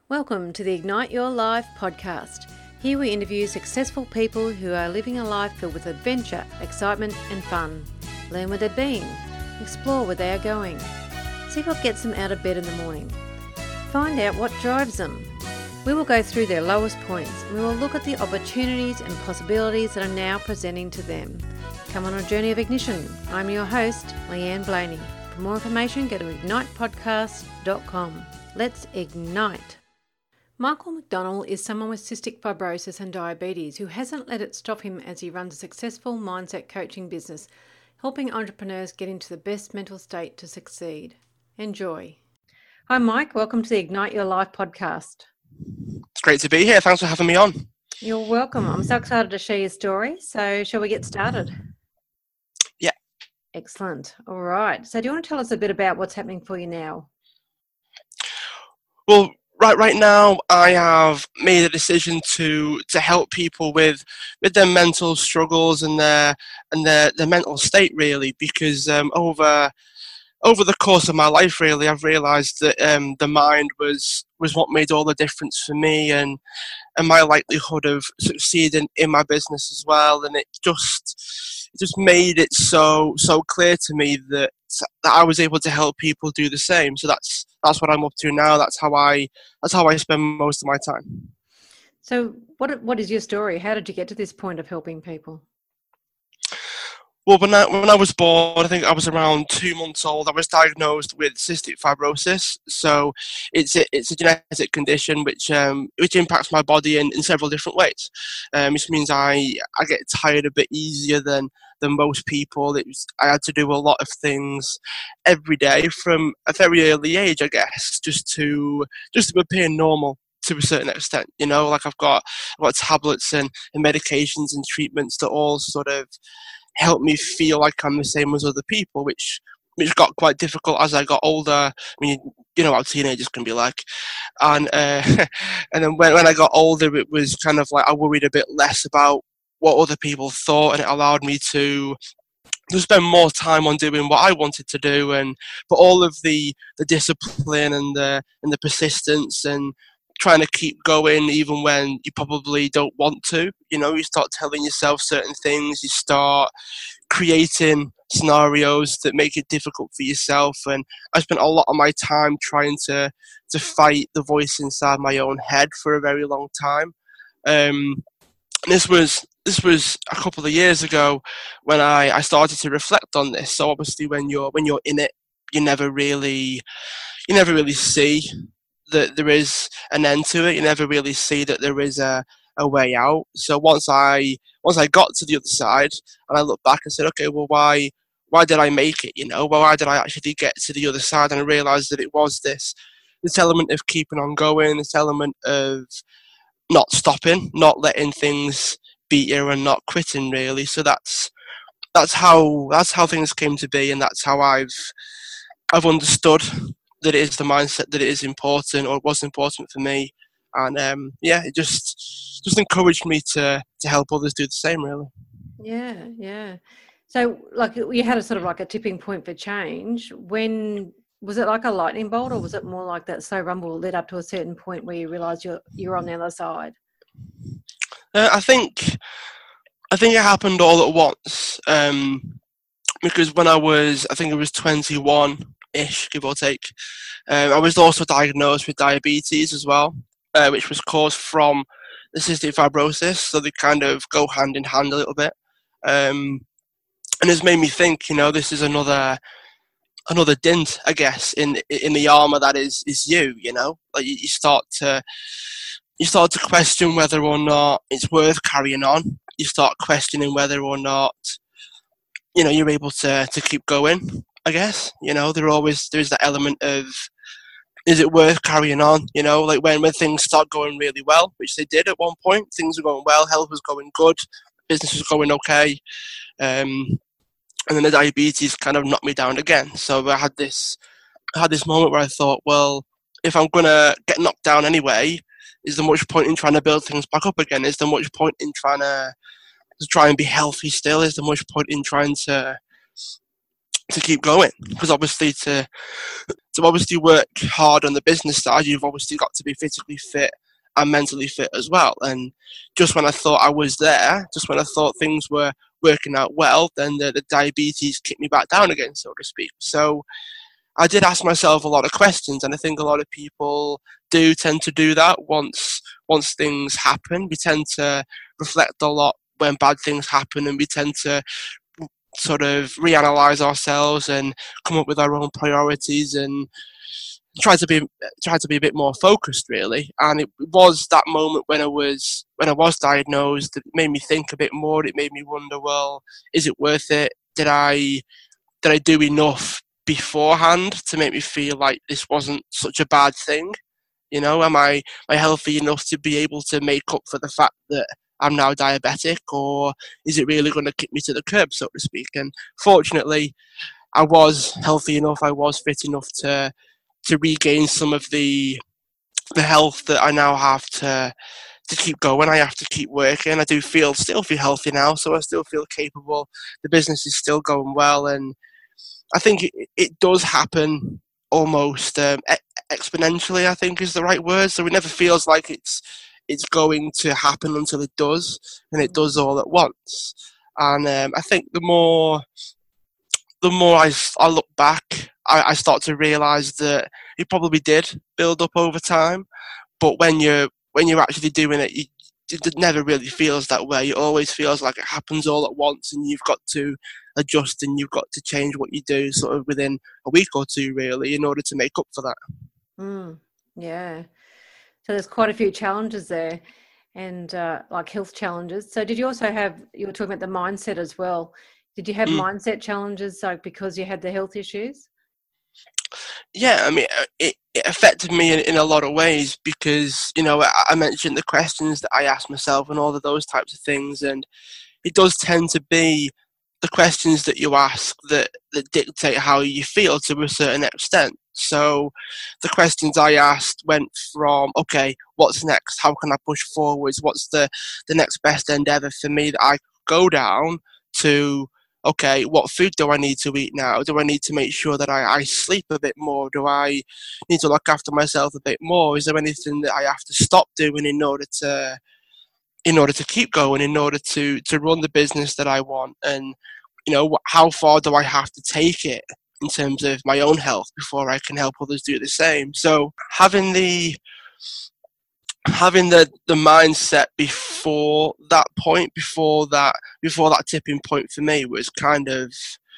Welcome to the Ignite Your Life podcast. Here we interview successful people who are living a life filled with adventure, excitement and fun. Learn where they've been, explore where they are going, see what gets them out of bed in the morning, find out what drives them. We will go through their lowest points and we will look at the opportunities and possibilities that are now presenting to them. Come on a journey of ignition. I'm your host, Leanne Blaney. For more information, go to ignitepodcast.com. Let's ignite. Michael McDonald is someone with cystic fibrosis and diabetes who hasn't let it stop him as he runs a successful mindset coaching business, helping entrepreneurs get into the best mental state to succeed. Enjoy. Hi, Mike. Welcome to the Ignite Your Life podcast. It's great to be here. Thanks for having me on. You're welcome. I'm so excited to share your story. So shall we get started? Yeah. Excellent. All right. So do you want to tell us a bit about what's happening for you now? Well, right now I have made a decision to help people with their mental struggles and their mental state, really, because over the course of my life, really, I've realised that the mind was what made all the difference for me and my likelihood of succeeding in my business as well. And it just made it so clear to me that I was able to help people do the same. So that's what I'm up to now. That's how I spend most of my time. So what is your story? How did you get to this point of helping people? Well, when I was born, I think I was around 2 months old. I was diagnosed with cystic fibrosis. So it's a genetic condition which impacts my body in several different ways. Which means I get tired a bit easier than most people. I had to do a lot of things every day from a very early age, I guess, just to appear normal to a certain extent. You know, like I've got tablets and medications and treatments that all sort of help me feel like I'm the same as other people, which got quite difficult as I got older. I mean, you know how teenagers can be like. And and then when I got older, it was kind of like I worried a bit less about what other people thought, and it allowed me to spend more time on doing what I wanted to do, but all of the discipline and the persistence and trying to keep going even when you probably don't want to. You know, you start telling yourself certain things, you start creating scenarios that make it difficult for yourself. And I spent a lot of my time trying to fight the voice inside my own head for a very long time. This was a couple of years ago when I started to reflect on this. So obviously when you're in it, you never really see that there is an end to it. You never really see that there is a way out. So once I got to the other side and I looked back and said, okay, well, why did I make it? You know, well, why did I actually get to the other side? And I realized that it was this element of keeping on going, this element of not stopping, not letting things beat you and not quitting, really. So that's how things came to be, and that's how I've understood that it is the mindset, that it is important, or it was important for me. And it just encouraged me to help others do the same, really. Yeah. So like you had a sort of like a tipping point for change. When was it, like a lightning bolt, or was it more like that slow rumble led up to a certain point where you realised you're on the other side? I think it happened all at once. Because when I was 21-ish, give or take, I was also diagnosed with diabetes as well, which was caused from the cystic fibrosis. So they kind of go hand in hand a little bit. And it's made me think, you know, this is another dint, I guess, in the armor that is you. You know, like you start to question whether or not it's worth carrying on. You start questioning whether or not, you know, you're able to keep going, I guess. You know, there's that element of, is it worth carrying on? You know, like when things start going really well, which they did at one point, things were going well, health was going good, business was going okay. And then the diabetes kind of knocked me down again. So I had this moment where I thought, well, if I'm going to get knocked down anyway, is there much point in trying to build things back up again? Is there much point in trying to try and be healthy still? Is there much point in trying to keep going, because obviously to obviously work hard on the business side, you've obviously got to be physically fit and mentally fit as well. And just when I thought I was there, just when I thought things were working out well, then the diabetes kicked me back down again, so to speak. So I did ask myself a lot of questions, and I think a lot of people do tend to do that once things happen. We tend to reflect a lot when bad things happen, and we tend to sort of reanalyze ourselves and come up with our own priorities and try to be a bit more focused, really. And it was that moment when I was diagnosed that made me think a bit more. It made me wonder, well, is it worth it? Did I do enough beforehand to make me feel like this wasn't such a bad thing? You know, am I healthy enough to be able to make up for the fact that I'm now diabetic, or is it really going to kick me to the curb, so to speak? And fortunately, I was healthy enough, I was fit enough to regain some of the health that I now have to keep going. I have to keep working. I do still feel healthy now, so I still feel capable. The business is still going well, and I think it does happen almost exponentially, I think is the right word. So it never feels like it's going to happen until it does, and it does all at once. And I think the more I look back, I start to realise that it probably did build up over time. But when you're actually doing it, it never really feels that way. It always feels like it happens all at once, and you've got to adjust and you've got to change what you do sort of within a week or two, really, in order to make up for that. Yeah. So there's quite a few challenges there, and like health challenges. So did you also you were talking about the mindset as well. Did you have mindset challenges, like because you had the health issues? Yeah, I mean, it affected me in a lot of ways because, you know, I mentioned the questions that I asked myself and all of those types of things, and it does tend to be the questions that you ask that dictate how you feel to a certain extent. So the questions I asked went from, okay, what's next? How can I push forwards? What's the next best endeavour for me that I go down, to, okay, what food do I need to eat now? Do I need to make sure that I sleep a bit more? Do I need to look after myself a bit more? Is there anything that I have to stop doing in order to keep going, in order to run the business that I want? And, you know, how far do I have to take it in terms of my own health before I can help others do the same? So having the mindset before that point, before that tipping point for me was kind of,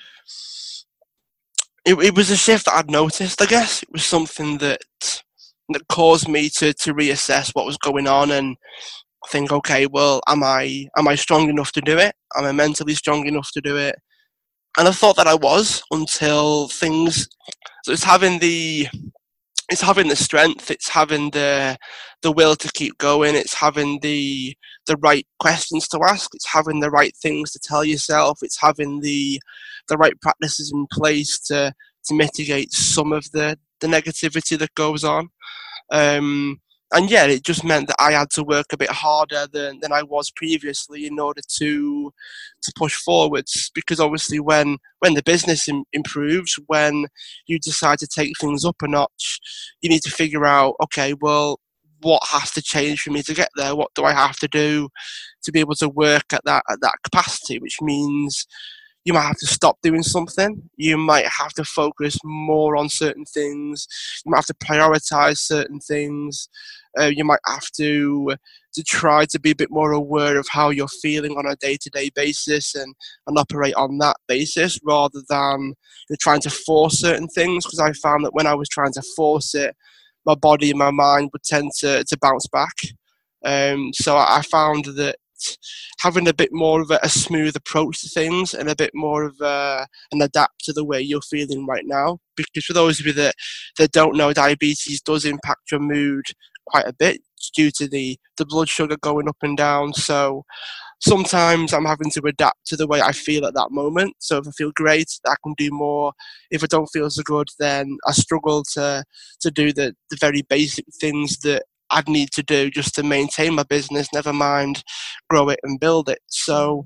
it was a shift that I'd noticed, I guess. It was something that caused me to reassess what was going on and think, okay, well, am I strong enough to do it? Am I mentally strong enough to do it? And I thought that I was, until things. So it's having the strength, it's having the will to keep going, it's having the right questions to ask, it's having the right things to tell yourself, it's having the right practices in place to mitigate some of the negativity that goes on. And yeah, it just meant that I had to work a bit harder than I was previously in order to push forwards. Because obviously, when the business improves, when you decide to take things up a notch, you need to figure out, okay, well, what has to change for me to get there? What do I have to do to be able to work at that capacity? Which means you might have to stop doing something. You might have to focus more on certain things. You might have to prioritize certain things. You might have to try to be a bit more aware of how you're feeling on a day-to-day basis and operate on that basis, rather than trying to force certain things. Because I found that when I was trying to force it, my body and my mind would tend to bounce back. So I found that having a bit more of a smooth approach to things and a bit more of an adapt to the way you're feeling right now. Because for those of you that don't know, diabetes does impact your mood quite a bit due to the blood sugar going up and down. So sometimes I'm having to adapt to the way I feel at that moment. So if I feel great, I can do more. If I don't feel so good, then I struggle to do the very basic things that I'd need to do just to maintain my business, never mind grow it and build it. So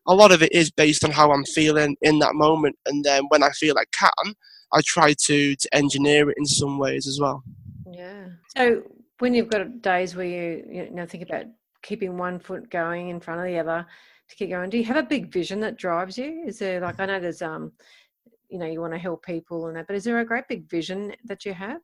a lot of it is based on how I'm feeling in that moment, and then when I feel I can, I try to engineer it in some ways as well. Yeah. So when you've got days where you know think about keeping one foot going in front of the other to keep going, do you have a big vision that drives you? Is there, like, I know there's you know, you want to help people and that, but is there a great big vision that you have?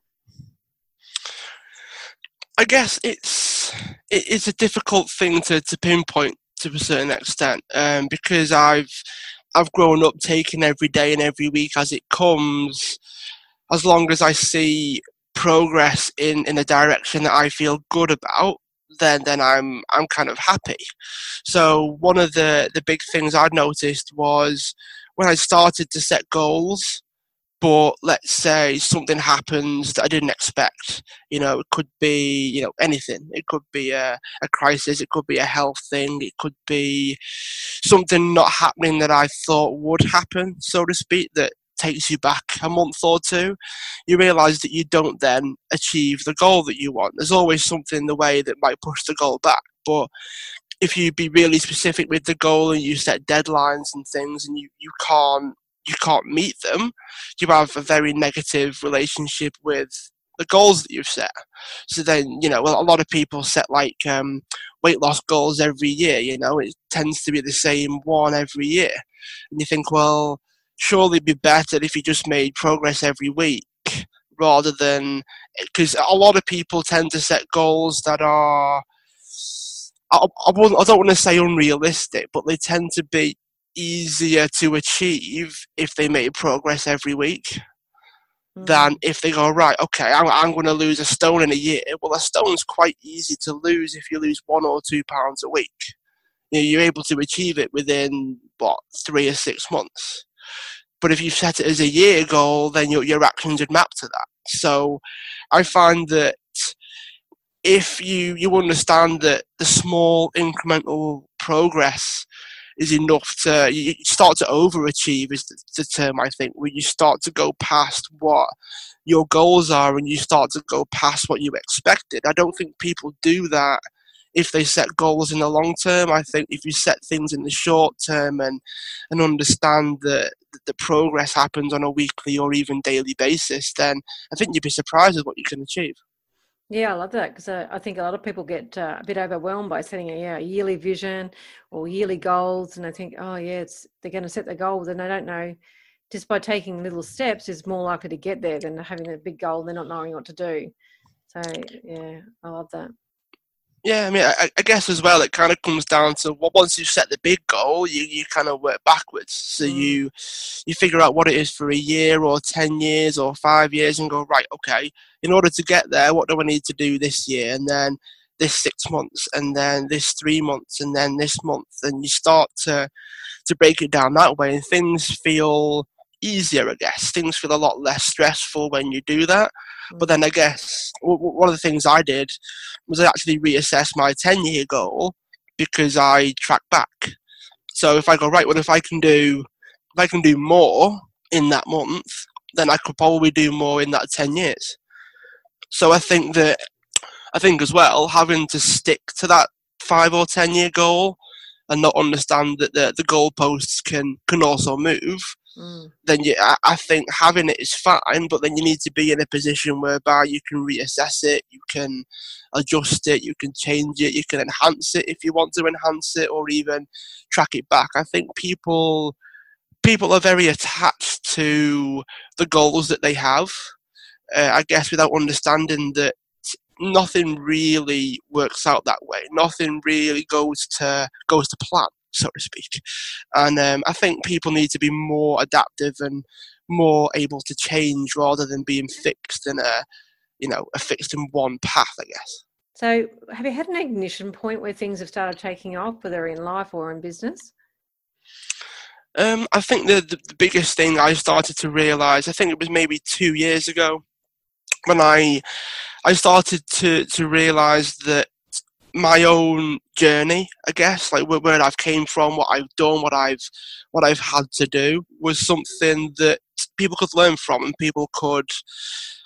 I guess it's a difficult thing to pinpoint to a certain extent, because I've grown up taking every day and every week as it comes. As long as I see progress in a direction that I feel good about, then I'm kind of happy. So one of the big things I'd noticed was when I started to set goals, but let's say something happens that I didn't expect. You know, it could be, you know, anything. It could be a crisis. It could be a health thing. It could be something not happening that I thought would happen, so to speak, that takes you back a month or two. You realise that you don't then achieve the goal that you want. There's always something in the way that might push the goal back. But if you be really specific with the goal and you set deadlines and things and you can't meet them, you have a very negative relationship with the goals that you've set. So then, you know, a lot of people set like weight loss goals every year. You know, it tends to be the same one every year, and you think, well, surely it'd be better if you just made progress every week rather than, because a lot of people tend to set goals that are, I don't want to say unrealistic, but they tend to be easier to achieve if they make progress every week than if they go, right, okay, I'm going to lose a stone in a year. Well, a stone's quite easy to lose if you lose 1 or 2 pounds a week. You know, you're able to achieve it within, 3 or 6 months. But if you set it as a year goal, then your actions would map to that. So I find that if you understand that the small incremental progress is enough to, you start to overachieve is the term, I think, where you start to go past what your goals are and you start to go past what you expected. I don't think people do that if they set goals in the long term. I think if you set things in the short term and understand that the progress happens on a weekly or even daily basis, then I think you'd be surprised at what you can achieve. Yeah, I love that, because I think a lot of people get a bit overwhelmed by setting a yearly vision or yearly goals, and I think, oh yeah, they're going to set the goal, then they don't know. Just by taking little steps is more likely to get there than having a big goal and they're not knowing what to do. So yeah, I love that. Yeah, I mean, I guess as well, it kind of comes down to, well, once you set the big goal, you kind of work backwards. So you figure out what it is for a year or 10 years or 5 years and go, right, okay, in order to get there, what do I need to do this year? And then this 6 months, and then this 3 months, and then this month. And you start to break it down that way, and things feel easier, I guess. Things feel a lot less stressful when you do that. But then I guess one of the things I did was I actually reassessed my 10-year goal because I track back. So if I go, right, well, if I can do more in that month, then I could probably do more in that 10 years. So I think as well, having to stick to that 5 or 10-year goal and not understand that the goalposts can also move, then I think having it is fine, but then you need to be in a position whereby you can reassess it, you can adjust it, you can change it, you can enhance it if you want to enhance it, or even track it back. I think people are very attached to the goals that they have, I guess, without understanding that nothing really works out that way. Nothing really goes to plan, so to speak. And I think people need to be more adaptive and more able to change rather than being fixed in fixed in one path, I guess. So have you had an ignition point where things have started taking off, whether in life or in business? I think the biggest thing I started to realise, I think it was maybe 2 years ago, when I started to realise that my own journey, I guess, like where I've came from, what I've done, what I've had to do, was something that people could learn from, and people could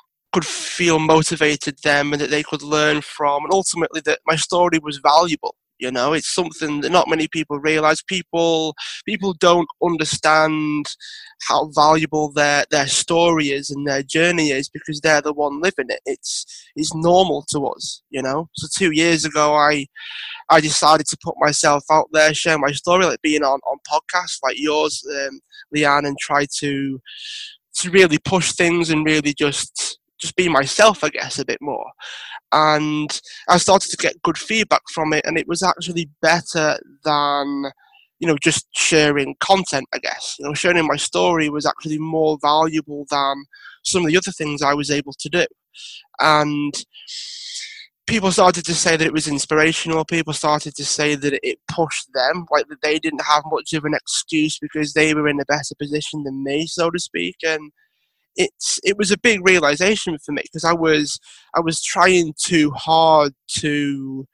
feel motivated them, and that they could learn from, and ultimately that my story was valuable. It's something that not many people realize. People don't understand how valuable their story is and their journey is because they're the one living it. It's normal to us. So 2 years ago, I decided to put myself out there, share my story, like being on podcasts like yours, Leanne, and try to really push things and really just be myself, I guess, a bit more. And I started to get good feedback from it, and it was actually better than just sharing content, I guess. Sharing my story was actually more valuable than some of the other things I was able to do. And people started to say that it was inspirational. People started to say that it pushed them, like that they didn't have much of an excuse because they were in a better position than me, so to speak. And it was a big realization for me because I was trying too hard to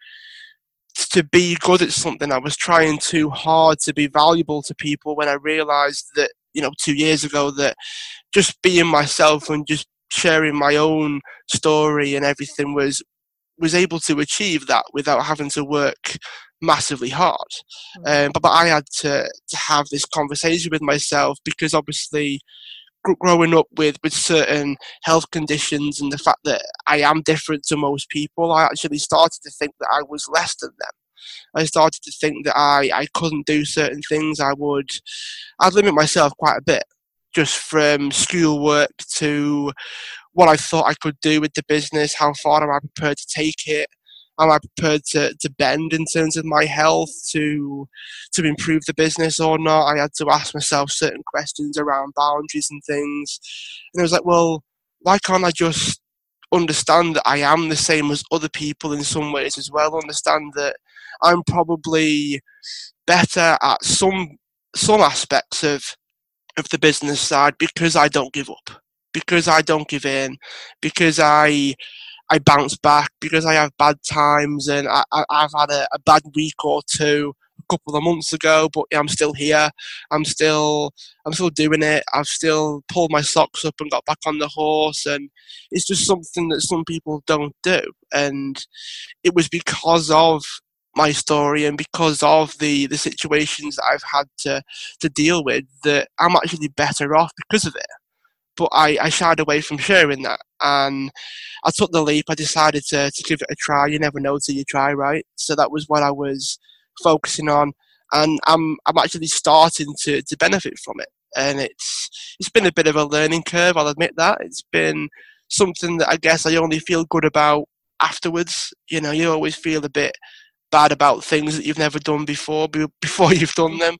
be good at something. I was trying too hard to be valuable to people when I realized that 2 years ago that just being myself and just sharing my own story and everything was able to achieve that without having to work massively hard. But I had to have this conversation with myself because obviously growing up with certain health conditions and the fact that I am different to most people, I actually started to think that I was less than them. I started to think that I couldn't do certain things. I'd limit myself quite a bit, just from schoolwork to what I thought I could do with the business, how far am I prepared to take it, am I prepared to bend in terms of my health to improve the business or not. I had to ask myself certain questions around boundaries and things. And I was like, well, why can't I just understand that I am the same as other people in some ways as well? Understand that I'm probably better at some aspects of the business side because I don't give up, because I don't give in, because I bounce back, because I have bad times, and I've had a bad week or two a couple of months ago, but I'm still here. I'm still doing it. I've still pulled my socks up and got back on the horse, and it's just something that some people don't do. And it was because of my story and because of the situations that I've had to deal with that I'm actually better off because of it. But I shied away from sharing that, and I took the leap. I decided to give it a try. You never know till you try, right? So that was what I was focusing on, and I'm actually starting to benefit from it. And it's been a bit of a learning curve, I'll admit that. It's been something that I guess I only feel good about afterwards. You always feel a bit bad about things that you've never done before you've done them.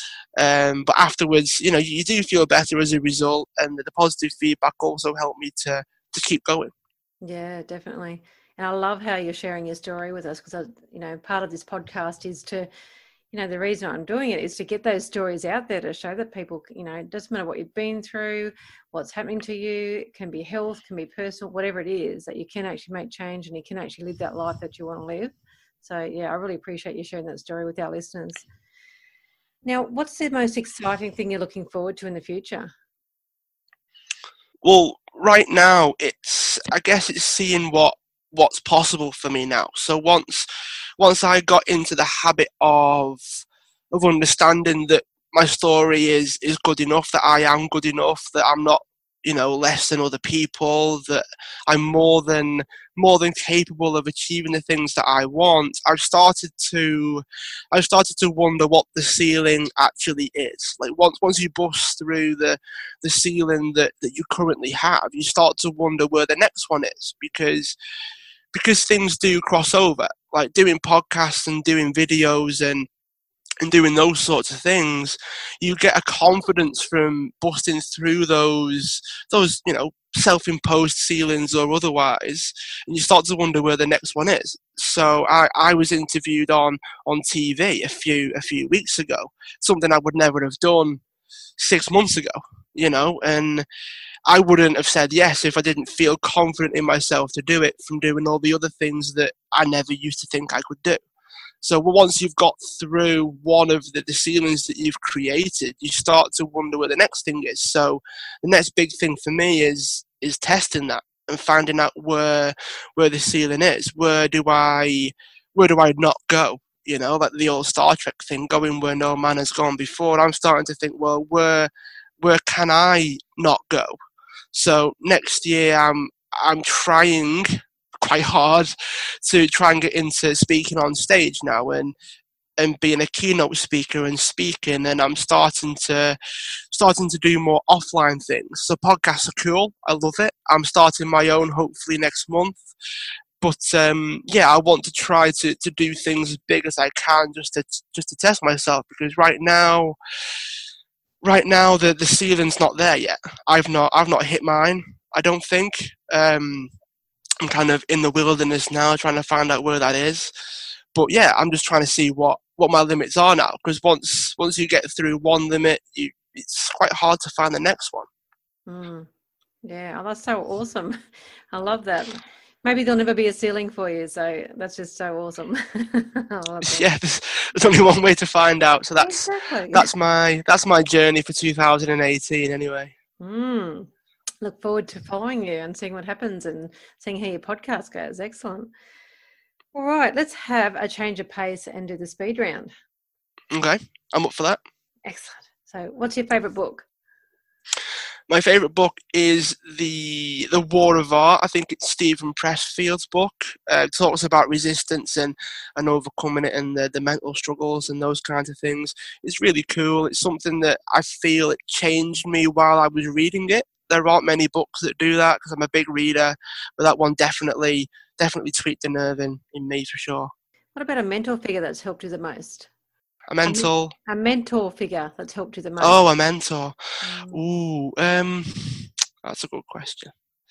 But afterwards, you do feel better as a result, and the positive feedback also helped me to keep going. Yeah, definitely. And I love how you're sharing your story with us because, part of this podcast is to, the reason I'm doing it is to get those stories out there to show that people, it doesn't matter what you've been through, what's happening to you. It can be health, can be personal, whatever it is, that you can actually make change and you can actually live that life that you want to live. So, yeah, I really appreciate you sharing that story with our listeners. Now, what's the most exciting thing you're looking forward to in the future? Well, right now, I guess it's seeing what's possible for me now. So once I got into the habit of understanding that my story is good enough, that I am good enough, that I'm not less than other people, that I'm more than capable of achieving the things that I want, I've started to wonder what the ceiling actually is. Like once you bust through the ceiling that you currently have, you start to wonder where the next one is, because things do cross over. Like doing podcasts and doing videos and doing those sorts of things, you get a confidence from busting through those self-imposed ceilings or otherwise, and you start to wonder where the next one is. So I was interviewed on TV a few weeks ago, something I would never have done 6 months ago, and I wouldn't have said yes if I didn't feel confident in myself to do it from doing all the other things that I never used to think I could do. So once you've got through one of the ceilings that you've created, you start to wonder where the next thing is. So the next big thing for me is testing that and finding out where the ceiling is. Where do I not go? like the old Star Trek thing, going where no man has gone before. I'm starting to think, well, where can I not go? So next year, I'm trying quite hard to try and get into speaking on stage now, and being a keynote speaker and speaking, and I'm starting to do more offline things. So podcasts are cool. I love it. I'm starting my own hopefully next month. But I want to try to do things as big as I can just to test myself, because right now the ceiling's not there yet. I've not hit mine, I don't think. I'm kind of in the wilderness now, trying to find out where that is. But yeah, I'm just trying to see what my limits are now, because once you get through one limit, it's quite hard to find the next one. Yeah, that's so awesome. I love that. Maybe there'll never be a ceiling for you, so that's just so awesome. Yeah, there's only one way to find out. So that's my journey for 2018 anyway. Look forward to following you and seeing what happens and seeing how your podcast goes. Excellent. All right, let's have a change of pace and do the speed round. Okay, I'm up for that. Excellent. So what's your favourite book? My favourite book is the War of Art. I think it's Stephen Pressfield's book. It talks about resistance and overcoming it, and the mental struggles and those kinds of things. It's really cool. It's something that I feel it changed me while I was reading it. There aren't many books that do that, because I'm a big reader, but that one definitely tweaked the nerve in me for sure. What about a mentor figure that's helped you the most? A mentor figure that's helped you the most. Oh, a mentor. Ooh, that's a good question.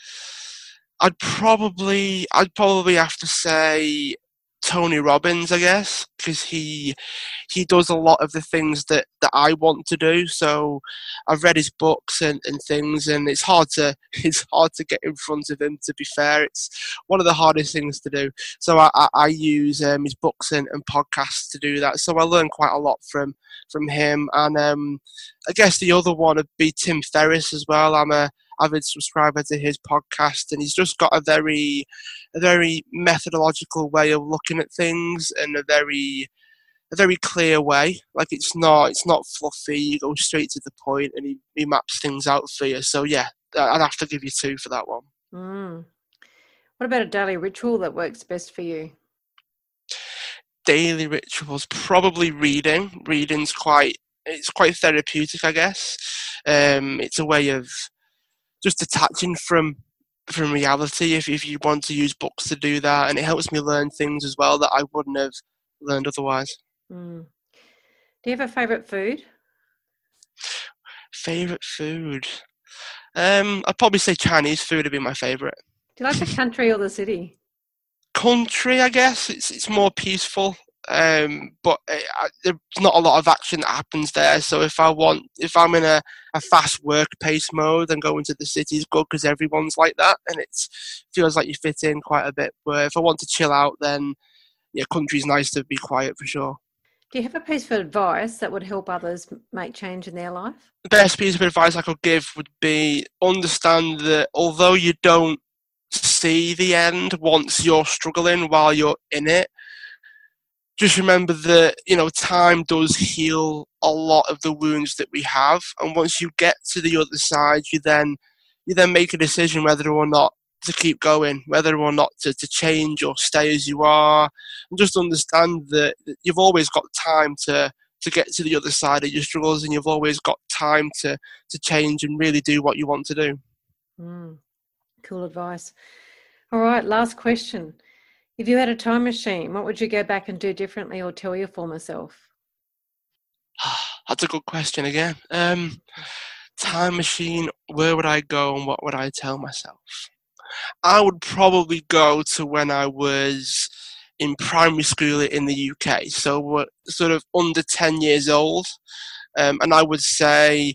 I'd probably have to say Tony Robbins, I guess, because he does a lot of the things that I want to do. So I've read his books and things, and it's hard to get in front of him, to be fair. It's one of the hardest things to do. So I use his books and podcasts to do that. So I learn quite a lot from him. And I guess the other one would be Tim Ferriss as well. I'm a avid subscriber to his podcast, and he's just got a very methodological way of looking at things, and a very clear way. Like it's not fluffy. You go straight to the point, and he maps things out for you. So yeah, I'd have to give you 2 for that one. What about a daily ritual that works best for you? Daily rituals, probably reading. Reading's quite therapeutic, I guess. It's a way of just detaching from reality, if you want to use books to do that, and it helps me learn things as well that I wouldn't have learned otherwise. Do you have a favourite food? Favourite food? I'd probably say Chinese food would be my favourite. Do you like the country or the city? Country, I guess. It's more peaceful. But there's not a lot of action that happens there. So if I'm in a fast work pace mode, then going to the city is good, because everyone's like that, and it feels like you fit in quite a bit. But if I want to chill out, then yeah, country's nice to be quiet for sure. Do you have a piece of advice that would help others make change in their life? The best piece of advice I could give would be understand that although you don't see the end once you're struggling while you're in it, just remember that, time does heal a lot of the wounds that we have. And once you get to the other side, you then make a decision whether or not to keep going, whether or not to change or stay as you are. And just understand that you've always got time to get to the other side of your struggles, and you've always got time to change and really do what you want to do. Cool advice. All right, last question. If you had a time machine, what would you go back and do differently or tell your former self? That's a good question again. Time machine, where would I go and what would I tell myself? I would probably go to when I was in primary school in the UK. So we're sort of under 10 years old. And I would say,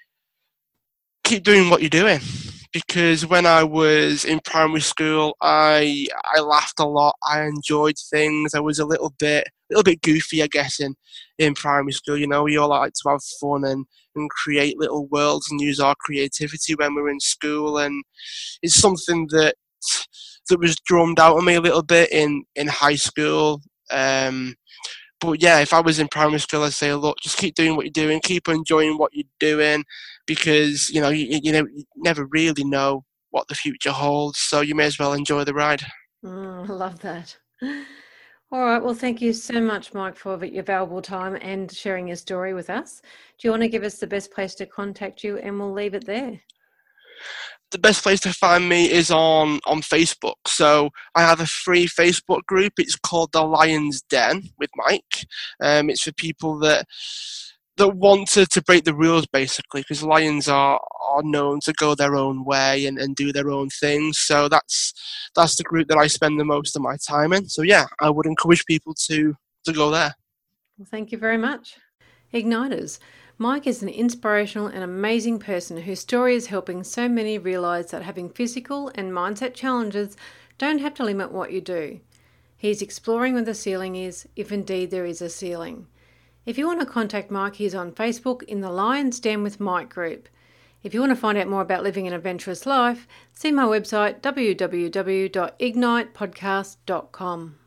keep doing what you're doing. Because when I was in primary school, I laughed a lot. I enjoyed things. I was a little bit goofy, I guess, in primary school. We all like to have fun and create little worlds and use our creativity when we're in school. And it's something that was drummed out of me a little bit in high school. But yeah, if I was in primary school, I'd say, look, just keep doing what you're doing, keep enjoying what you're doing, because you never really know what the future holds. So you may as well enjoy the ride. I love that. All right. Well, thank you so much, Mike, for your valuable time and sharing your story with us. Do you want to give us the best place to contact you, and we'll leave it there? The best place to find me is on Facebook. So I have a free Facebook group. It's called The Lion's Den with Mike. It's for people that want to break the rules, basically, because lions are known to go their own way and do their own things. So that's the group that I spend the most of my time in. So yeah, I would encourage people to go there. Well, thank you very much. Igniters. Mike is an inspirational and amazing person whose story is helping so many realise that having physical and mindset challenges don't have to limit what you do. He's exploring where the ceiling is, if indeed there is a ceiling. If you want to contact Mike, he's on Facebook in the Lion's Den with Mike group. If you want to find out more about living an adventurous life, see my website www.ignitepodcast.com.